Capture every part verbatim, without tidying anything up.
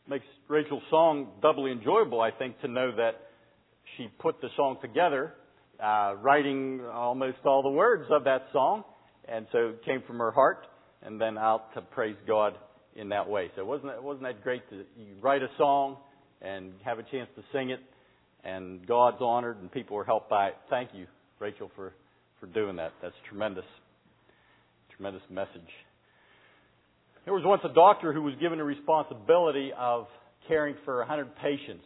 makes Rachel's song doubly enjoyable, I think, to know that she put the song together, uh, writing almost all the words of that song, and so it came from her heart, and then out to praise God in that way. So wasn't that, wasn't that great to you write a song and have a chance to sing it, and God's honored and people are helped by it. Thank you, Rachel, for, for doing that. That's tremendous, tremendous message. There was once a doctor who was given the responsibility of caring for one hundred patients.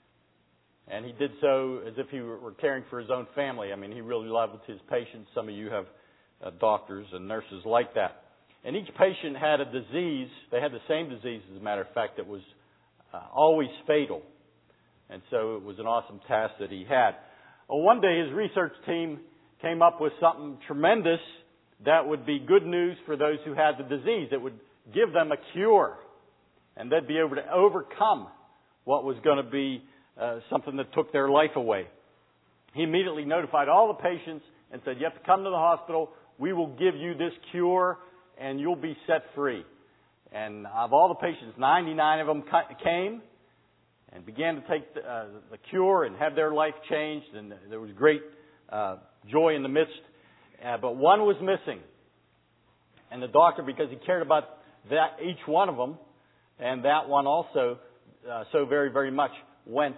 And he did so as if he were caring for his own family. I mean, he really loved his patients. Some of you have uh, doctors and nurses like that. And each patient had a disease. They had the same disease, as a matter of fact, that was uh, always fatal. And so it was an awesome task that he had. Well, one day his research team came up with something tremendous that would be good news for those who had the disease. It would give them a cure. And they'd be able to overcome what was going to be uh, something that took their life away. He immediately notified all the patients and said, you have to come to the hospital. We will give you this cure and you'll be set free. And of all the patients, ninety-nine of them came and began to take the, uh, the cure and have their life changed. And there was great uh, joy in the midst. Uh, but one was missing. And the doctor, because he cared about that each one of them, and that one also uh, so very, very much, went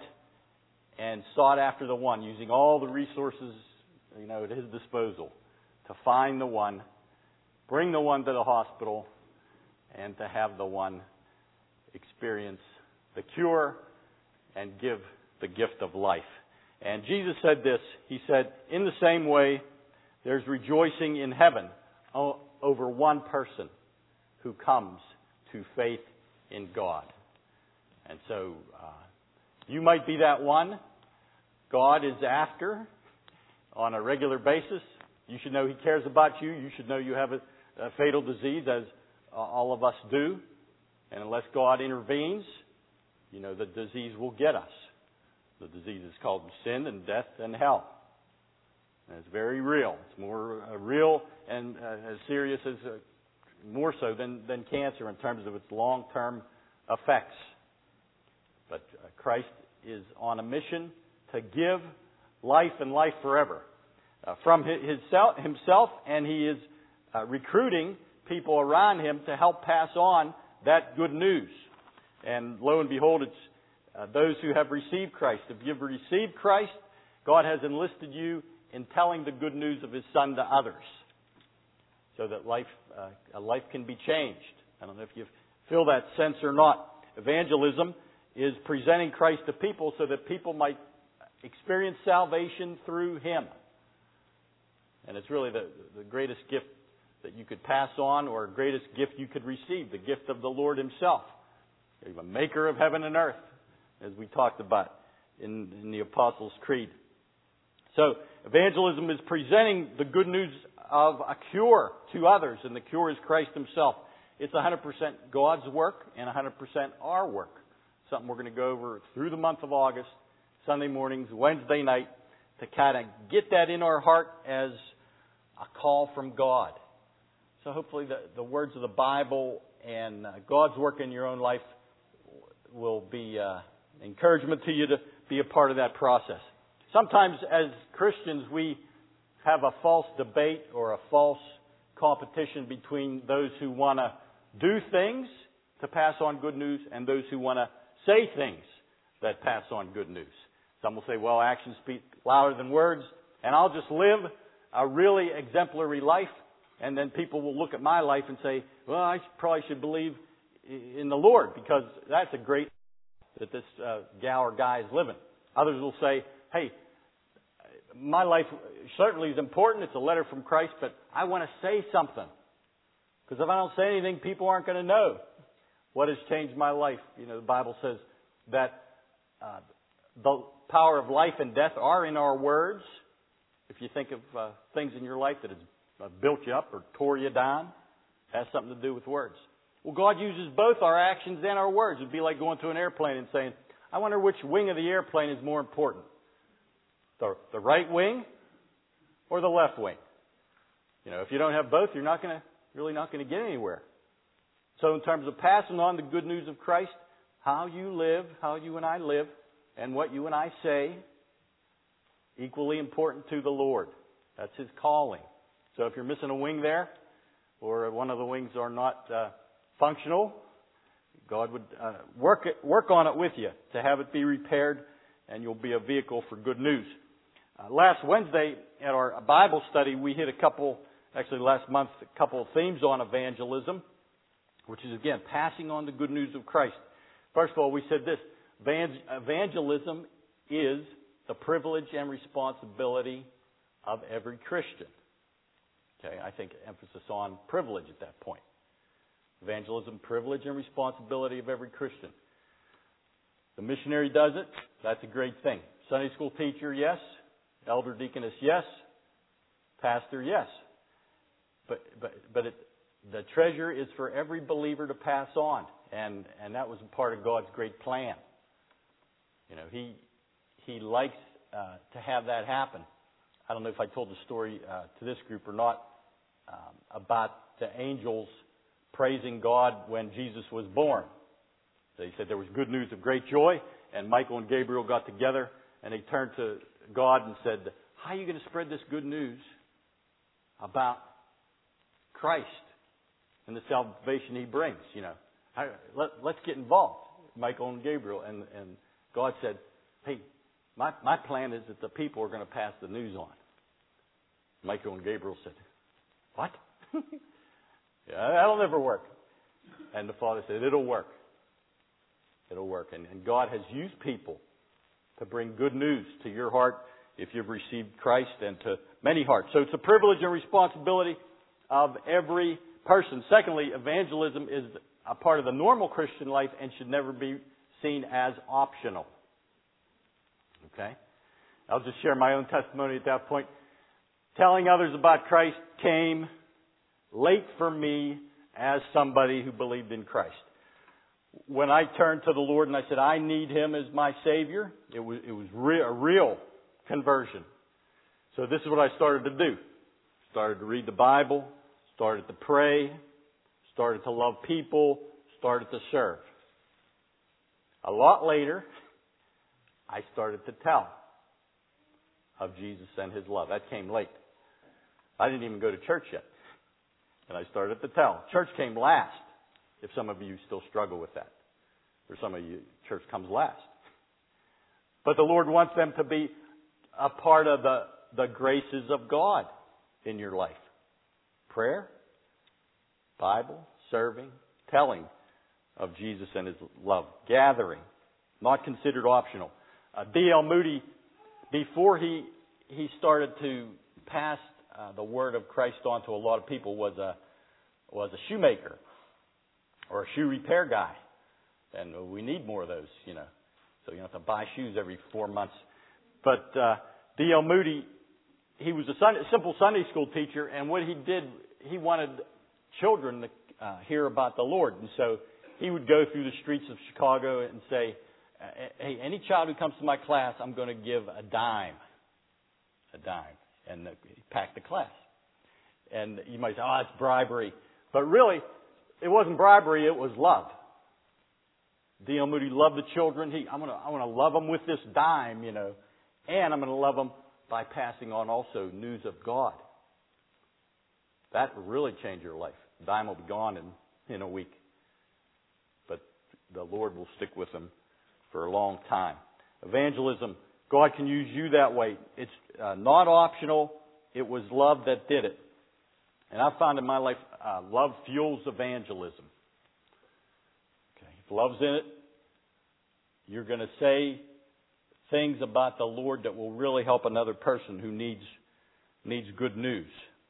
and sought after the one, using all the resources, you know, at his disposal to find the one, bring the one to the hospital, and to have the one experience the cure and give the gift of life. And Jesus said this. He said, in the same way, there's rejoicing in heaven over one person who comes to faith in God. And so uh, you might be that one God is after on a regular basis. You should know He cares about you. You should know you have a, a fatal disease, as uh, all of us do. And unless God intervenes, you know, the disease will get us. The disease is called sin and death and hell. And it's very real. It's more uh, real and uh, as serious as, uh, more so than, than cancer in terms of its long-term effects. But uh, Christ is on a mission to give life and life forever uh, from his, himself, and He is uh, recruiting people around Him to help pass on that good news. And lo and behold, it's uh, those who have received Christ. If you've received Christ, God has enlisted you in telling the good news of His Son to others, so that life uh, a life can be changed. I don't know if you feel that sense or not. Evangelism is presenting Christ to people so that people might experience salvation through Him. And it's really the, the greatest gift that you could pass on, or greatest gift you could receive, the gift of the Lord Himself, the maker of heaven and earth, as we talked about in, in the Apostles' Creed. So evangelism is presenting the good news of a cure to others, and the cure is Christ Himself. It's one hundred percent God's work and one hundred percent our work. Something we're going to go over through the month of August, Sunday mornings, Wednesday night, to kind of get that in our heart as a call from God. So hopefully the, the words of the Bible and uh, God's work in your own life will be uh, encouragement to you to be a part of that process. Sometimes as Christians we have a false debate or a false competition between those who want to do things to pass on good news and those who want to say things that pass on good news. Some will say, well, actions speak louder than words, and I'll just live a really exemplary life, and then people will look at my life and say, well, I probably should believe in the Lord, because that's a great that this uh, gal or guy is living. Others will say, hey, my life certainly is important. It's a letter from Christ, but I want to say something. Because if I don't say anything, people aren't going to know what has changed my life. You know, the Bible says that uh, the power of life and death are in our words. If you think of uh, things in your life that have uh, built you up or tore you down, it has something to do with words. Well, God uses both our actions and our words. It would be like going to an airplane and saying, I wonder which wing of the airplane is more important. The, the right wing or the left wing? You know, if you don't have both, you're not going to, really not going to get anywhere. So in terms of passing on the good news of Christ, how you live, how you and I live, and what you and I say, equally important to the Lord. That's His calling. So if you're missing a wing there, or one of the wings are not uh, functional, God would uh, work it, work on it with you to have it be repaired, and you'll be a vehicle for good news. Uh, last Wednesday at our Bible study, we hit a couple, actually last month, a couple of themes on evangelism, which is, again, passing on the good news of Christ. First of all, we said this: evangelism is the privilege and responsibility of every Christian. Okay, I think emphasis on privilege at that point. Evangelism, privilege and responsibility of every Christian. The missionary does it. That's a great thing. Sunday school teacher, yes. Elder deaconess, yes. Pastor, yes. But but but it, the treasure is for every believer to pass on, and and that was a part of God's great plan. You know, He He likes uh, to have that happen. I don't know if I told the story uh, to this group or not um, about the angels praising God when Jesus was born. They said there was good news of great joy, and Michael and Gabriel got together, and they turned to God and said, how are you going to spread this good news about Christ and the salvation He brings? You know, how, let, let's get involved, Michael and Gabriel. And, and God said, hey, my, my plan is that the people are going to pass the news on. Michael and Gabriel said, what? Yeah, that'll never work. And the Father said, it'll work. It'll work. And, and God has used people to bring good news to your heart if you've received Christ, and to many hearts. So it's a privilege and responsibility of every person. Secondly, evangelism is a part of the normal Christian life and should never be seen as optional. Okay? I'll just share my own testimony at that point. Telling others about Christ came late for me as somebody who believed in Christ. When I turned to the Lord and I said, I need Him as my Savior, it was, it was re- a real conversion. So this is what I started to do. Started to read the Bible, started to pray, started to love people, started to serve. A lot later, I started to tell of Jesus and His love. That came late. I didn't even go to church yet. And I started to tell. Church came last, if some of you still struggle with that. For some of you, church comes last. But the Lord wants them to be a part of the, the graces of God in your life. Prayer, Bible, serving, telling of Jesus and His love. Gathering, not considered optional. Uh, D L Moody, before he he started to pass uh, the word of Christ on to a lot of people, was a was a shoemaker or a shoe repair guy, and we need more of those, you know. So you don't have to buy shoes every four months. But uh, D L Moody, he was a Sunday, simple Sunday school teacher, and what he did, he wanted children to uh, hear about the Lord, and so he would go through the streets of Chicago and say, hey, any child who comes to my class, I'm going to give a dime. A dime. And he packed the class. And you might say, oh, it's bribery. But really, it wasn't bribery, it was love. D L Moody loved the children. He, I'm going to, I want to love them with this dime, you know. And I'm going to love them by passing on also news of God. That will really change your life. The dime will be gone in, in a week. But the Lord will stick with them for a long time. Evangelism, God can use you that way. It's uh, not optional. It was love that did it. And I've found in my life, uh, love fuels evangelism. Okay. If love's in it, you're going to say things about the Lord that will really help another person who needs needs good news.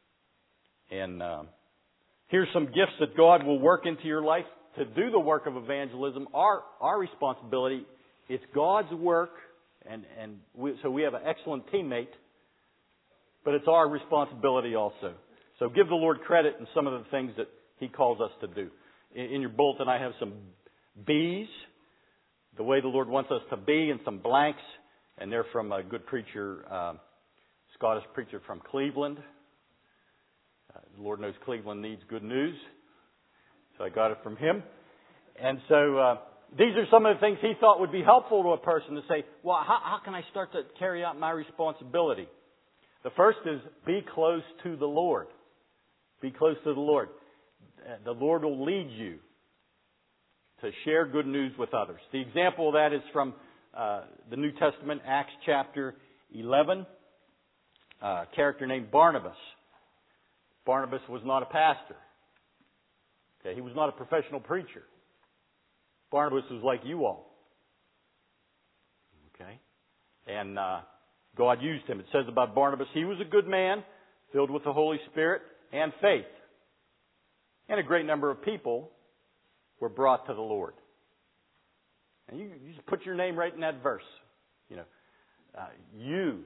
And um, here's some gifts that God will work into your life to do the work of evangelism. Our our responsibility, it's God's work, and and we, so we have an excellent teammate, but it's our responsibility also. So give the Lord credit in some of the things that He calls us to do. In, in your bulletin, I have some B's, the way the Lord wants us to be, and some blanks, and they're from a good preacher, uh, Scottish preacher from Cleveland. Uh, the Lord knows Cleveland needs good news. So I got it from him. And so uh, these are some of the things he thought would be helpful to a person to say, well, how, how can I start to carry out my responsibility? The first is be close to the Lord. Be close to the Lord. The Lord will lead you to share good news with others. The example of that is from uh, the New Testament, Acts chapter eleven. Uh, a character named Barnabas. Barnabas was not a pastor. Okay, he was not a professional preacher. Barnabas was like you all. Okay, and uh, God used him. It says about Barnabas, he was a good man, filled with the Holy Spirit and faith. And a great number of people were brought to the Lord. And you, you just put your name right in that verse. You know, uh, you,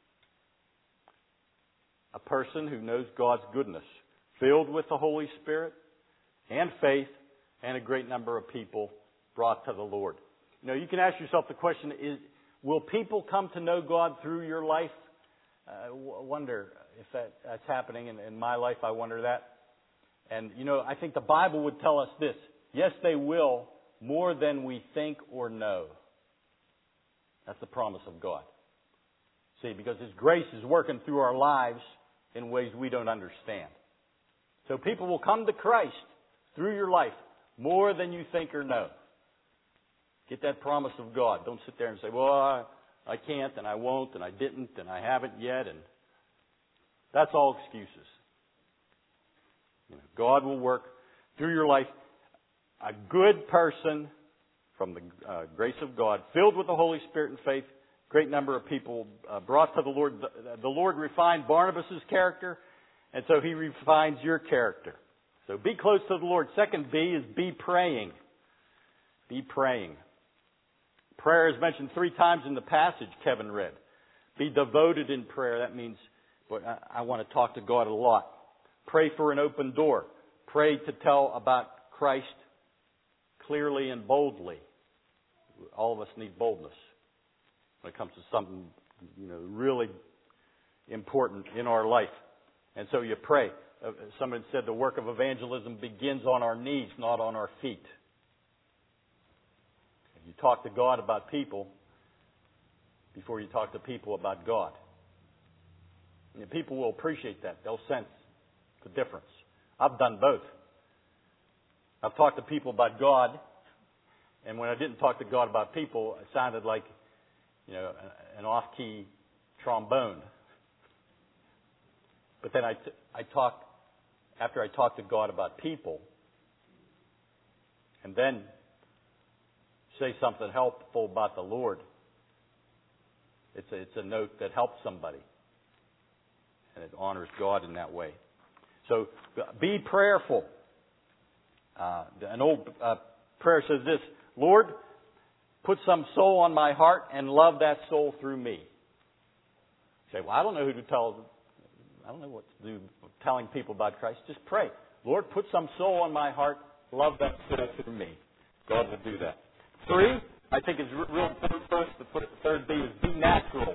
a person who knows God's goodness, filled with the Holy Spirit and faith, and a great number of people brought to the Lord. You know, you can ask yourself the question, is, will people come to know God through your life? I uh, wonder if that, that's happening in, in my life. I wonder that. And, you know, I think the Bible would tell us this. Yes, they will, more than we think or know. That's the promise of God. See, because His grace is working through our lives in ways we don't understand. So people will come to Christ through your life more than you think or know. Get that promise of God. Don't sit there and say, well, I, I can't, and I won't, and I didn't, and I haven't yet. And that's all excuses. You know, God will work through your life. A good person from the uh, grace of God, filled with the Holy Spirit and faith, great number of people uh, brought to the Lord. The, the Lord refined Barnabas' character, and so He refines your character. So be close to the Lord. Second B is be praying. Be praying. Prayer is mentioned three times in the passage Kevin read. Be devoted in prayer. That means boy, I, I want to talk to God a lot. Pray for an open door. Pray to tell about Christ clearly and boldly. All of us need boldness when it comes to something, you know, really important in our life. And so you pray. Uh, somebody said the work of evangelism begins on our knees, not on our feet. You talk to God about people before you talk to people about God. And people will appreciate that. They'll sense the difference. I've done both. I've talked to people about God, and when I didn't talk to God about people, it sounded like, you know, an off-key trombone. But then I, t- I talk, after I talk to God about people, and then say something helpful about the Lord, it's a, it's a note that helps somebody, and it honors God in that way. So be prayerful. Uh, an old uh, prayer says this: Lord, put some soul on my heart and love that soul through me. You say, well, I don't know who to tell. I don't know what to do telling people about Christ. Just pray. Lord, put some soul on my heart. Love that soul through me. God will do that. Three, I think is real important first. The third B is be natural.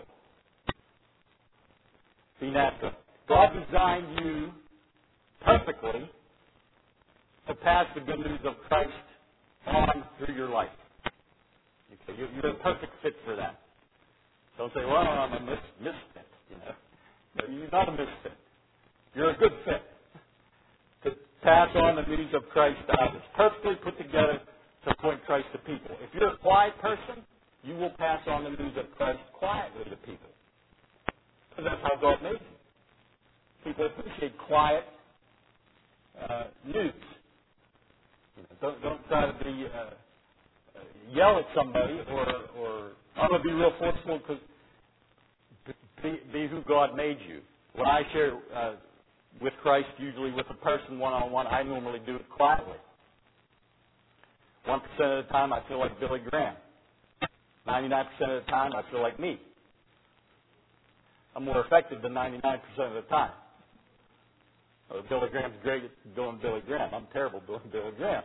Be natural. God designed you perfectly to pass the good news of Christ on through your life. Okay, you're a perfect fit for that. Don't say, well, I'm a mis- misfit. You know, no, you're not a misfit. You're a good fit to pass on the news of Christ to others. Perfectly put together to point Christ to people. If you're a quiet person, you will pass on the news of Christ quietly to people. Because that's how God made you. People appreciate quiet uh, news. You know, don't don't try to be uh, uh, yell at somebody or or I'm going to be real forceful because be, be who God made you. When I share uh, with Christ, usually with a person one on one, I normally do it quietly. One percent of the time, I feel like Billy Graham. Ninety-nine percent of the time, I feel like me. I'm more effective than ninety-nine percent of the time. Oh, Billy Graham's great at doing Billy Graham. I'm terrible doing Billy Graham.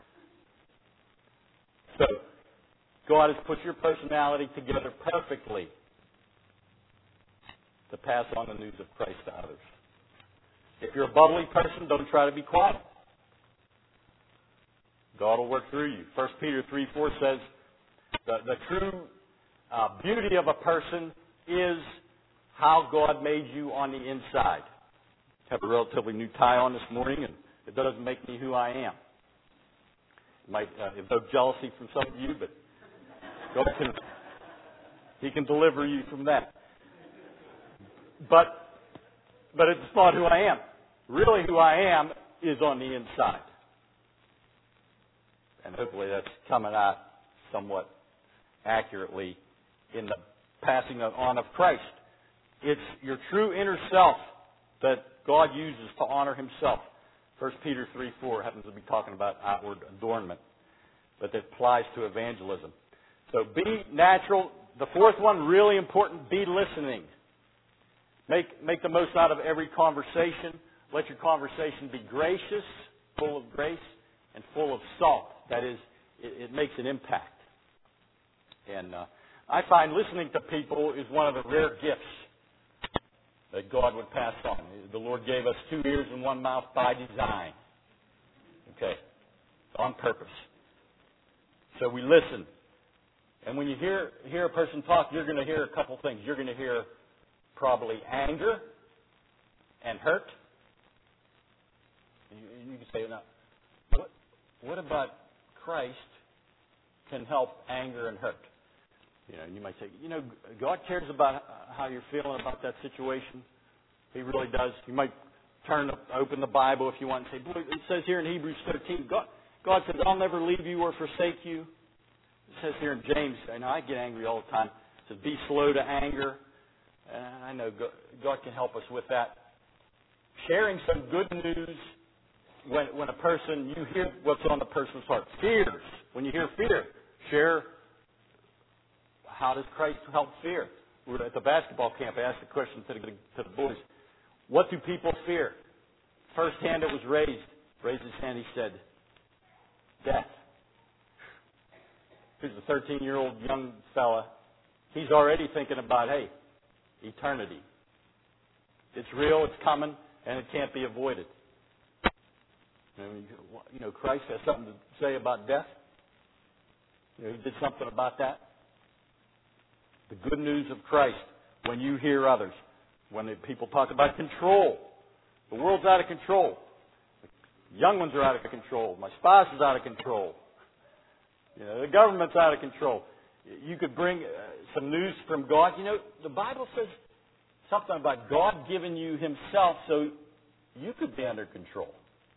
So, God has put your personality together perfectly to pass on the news of Christ to others. If you're a bubbly person, don't try to be quiet. God will work through you. First Peter three four says, the, the true uh, beauty of a person is how God made you on the inside. I have a relatively new tie on this morning, and it doesn't make me who I am. It might uh, evoke jealousy from some of you, but God can, He can deliver you from that. But, but it's not who I am. Really who I am is on the inside. And hopefully that's coming out somewhat accurately in the passing on of Christ. It's your true inner self that God uses to honor Himself. First Peter three four happens to be talking about outward adornment, but that applies to evangelism. So be natural. The fourth one, really important, be listening. Make, make the most out of every conversation. Let your conversation be gracious, full of grace, and full of salt. That is, it, it makes an impact. And uh, I find listening to people is one of the rare gifts that God would pass on. The Lord gave us two ears and one mouth by design. Okay. On purpose. So we listen. And when you hear hear a person talk, you're going to hear a couple things. You're going to hear probably anger and hurt. You, you can say, now, what, what about Christ can help anger and hurt? You know, you might say, you know, God cares about how you're feeling about that situation. He really does. You might turn, open the Bible if you want and say, boy, it says here in Hebrews thirteen, God, God says, I'll never leave you or forsake you. It says here in James, I know I get angry all the time. It says, be slow to anger. And I know God can help us with that. Sharing some good news when, when a person, you hear what's on the person's heart. Fears. When you hear fear, share. How does Christ help fear? We were at the basketball camp. I asked the question to the, to the boys, what do people fear? First hand that was raised, raised his hand, he said, death. Here's a thirteen-year-old young fella. He's already thinking about, hey, eternity. It's real, it's coming, and it can't be avoided. You know, Christ has something to say about death. You know, He did something about that. The good news of Christ, when you hear others, when people talk about control, the world's out of control. The young ones are out of control. My spouse is out of control. You know, the government's out of control. You could bring uh, some news from God. You know, the Bible says something about God giving you Himself so you could be under control.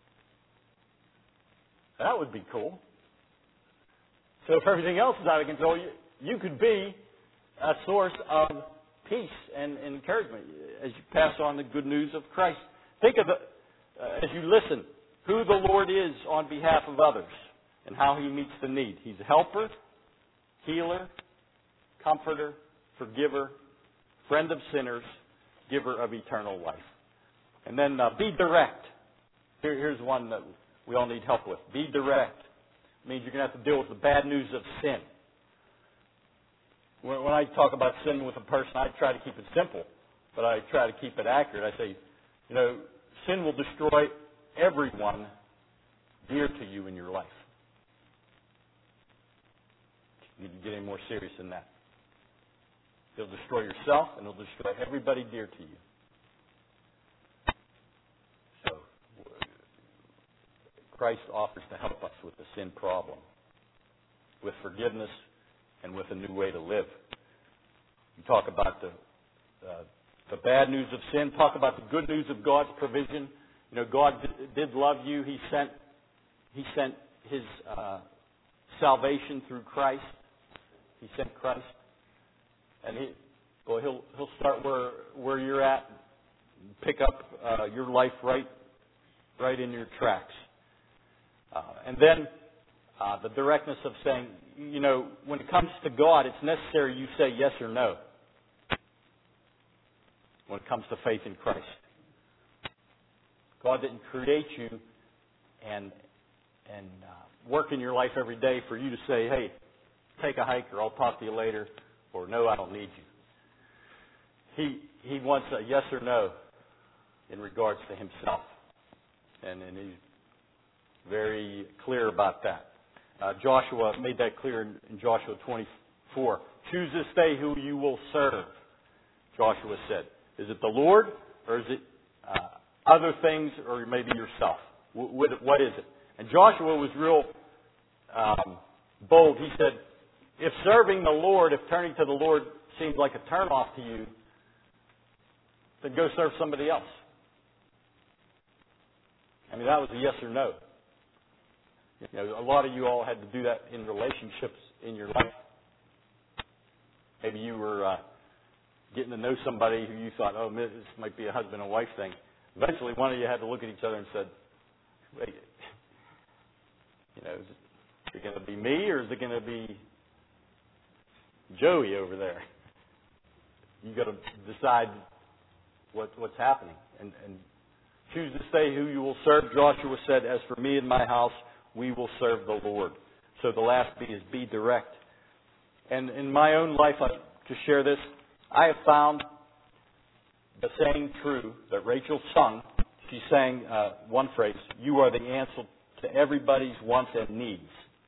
That would be cool. So if everything else is out of control, you, you could be a source of peace and, and encouragement as you pass on the good news of Christ. Think of it uh, as you listen, who the Lord is on behalf of others and how He meets the need. He's a helper, healer, comforter, forgiver, friend of sinners, giver of eternal life. And then uh, be direct. Here, here's one that we all need help with. Be direct. It means you're going to have to deal with the bad news of sin. When I talk about sin with a person, I try to keep it simple, but I try to keep it accurate. I say, you know, sin will destroy everyone dear to you in your life. You can get any more serious than that. It'll destroy yourself, and it'll destroy everybody dear to you. So, Christ offers to help us with the sin problem, with forgiveness, and with a new way to live. You talk about the uh, the bad news of sin. Talk about the good news of God's provision. You know, God did, did love you. He sent He sent His uh, salvation through Christ. He sent Christ, and He, boy, He'll He'll start where where you're at, pick up uh, your life right right in your tracks, uh, and then. Uh, the directness of saying, you know, when it comes to God, it's necessary you say yes or no. When it comes to faith in Christ. God didn't create you and and uh, work in your life every day for you to say, hey, take a hike or I'll talk to you later, or no, I don't need you. He He wants a yes or no in regards to Himself. And, and He's very clear about that. Uh, Joshua made that clear in, in Joshua twenty-four. Choose this day who you will serve, Joshua said. Is it the Lord, or is it uh, other things, or maybe yourself? W- what, what is it? And Joshua was real um, bold. He said, if serving the Lord, if turning to the Lord seems like a turnoff to you, then go serve somebody else. I mean, that was a yes or no. You know, a lot of you all had to do that in relationships in your life. Maybe you were uh, getting to know somebody who you thought, oh, this might be a husband and wife thing. Eventually, one of you had to look at each other and said, wait, you know, is it going to be me or is it going to be Joey over there? You got to decide what, what's happening and, and choose this day who you will serve. Joshua said, as for me and my house, we will serve the Lord. So the last B is be direct. And in my own life, I, to share this, I have found the saying true that Rachel sung. She sang uh, one phrase, you are the answer to everybody's wants and needs.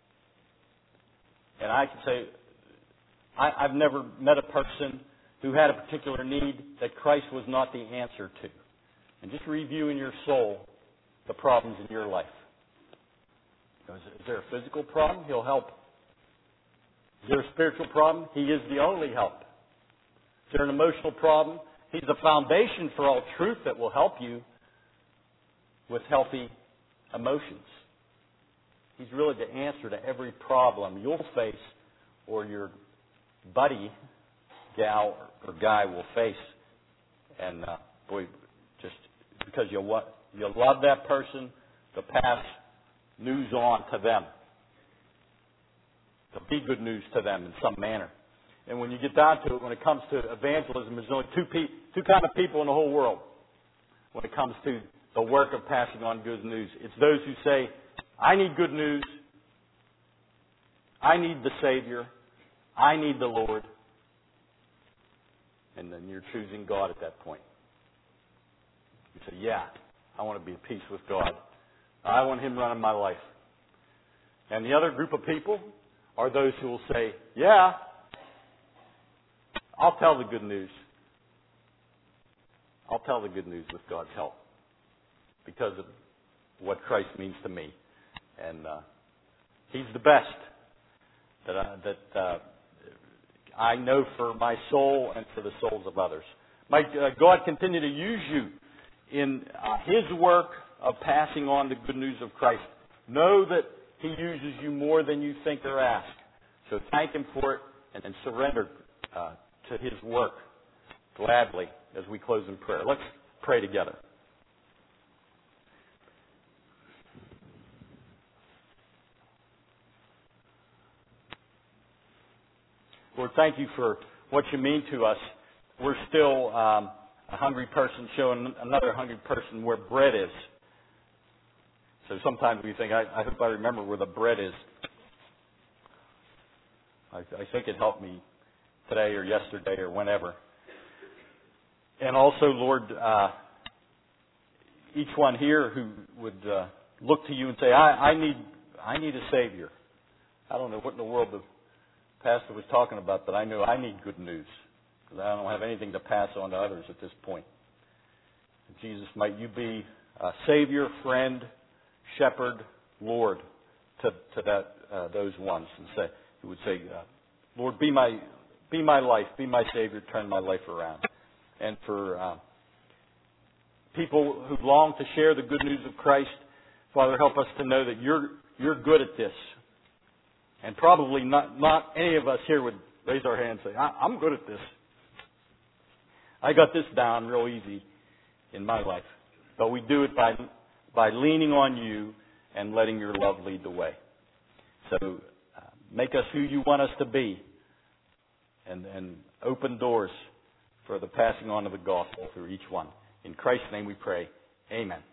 And I can say, I, I've never met a person who had a particular need that Christ was not the answer to. And just review in your soul the problems in your life. Is there a physical problem? He'll help. Is there a spiritual problem? He is the only help. Is there an emotional problem? He's the foundation for all truth that will help you with healthy emotions. He's really the answer to every problem you'll face or your buddy, gal, or guy will face. And, uh, boy, just because you, you love that person, to pass news on to them. To be good news to them in some manner. And when you get down to it, when it comes to evangelism, there's only two, pe- two kind of people in the whole world when it comes to the work of passing on good news. It's those who say, I need good news. I need the Savior. I need the Lord. And then you're choosing God at that point. You say, yeah, I want to be at peace with God. I want Him running my life. And the other group of people are those who will say, yeah, I'll tell the good news. I'll tell the good news with God's help because of what Christ means to me. And uh, He's the best that I, that uh, I know for my soul and for the souls of others. Might uh, God continue to use you in uh, His work of passing on the good news of Christ. Know that He uses you more than you think or ask. So thank Him for it and, and surrender uh, to His work gladly as we close in prayer. Let's pray together. Lord, thank You for what You mean to us. We're still um, a hungry person showing another hungry person where bread is. So sometimes we think, I, I hope I remember where the bread is. I, I think it helped me today or yesterday or whenever. And also, Lord, uh, each one here who would uh, look to You and say, I, I need I need a Savior. I don't know what in the world the pastor was talking about, but I know I need good news because I don't have anything to pass on to others at this point. Jesus, might You be a Savior, friend, shepherd, Lord, to, to that uh, those ones, and say, who would say, uh, Lord, be my be my life, be my Savior, turn my life around. And for uh, people who long to share the good news of Christ, Father, help us to know that You're You're good at this. And probably not not any of us here would raise our hand and say, I, I'm good at this. I got this down real easy in my life. But we do it by by leaning on You and letting Your love lead the way. So uh, make us who You want us to be and, and open doors for the passing on of the gospel through each one. In Christ's name we pray. Amen.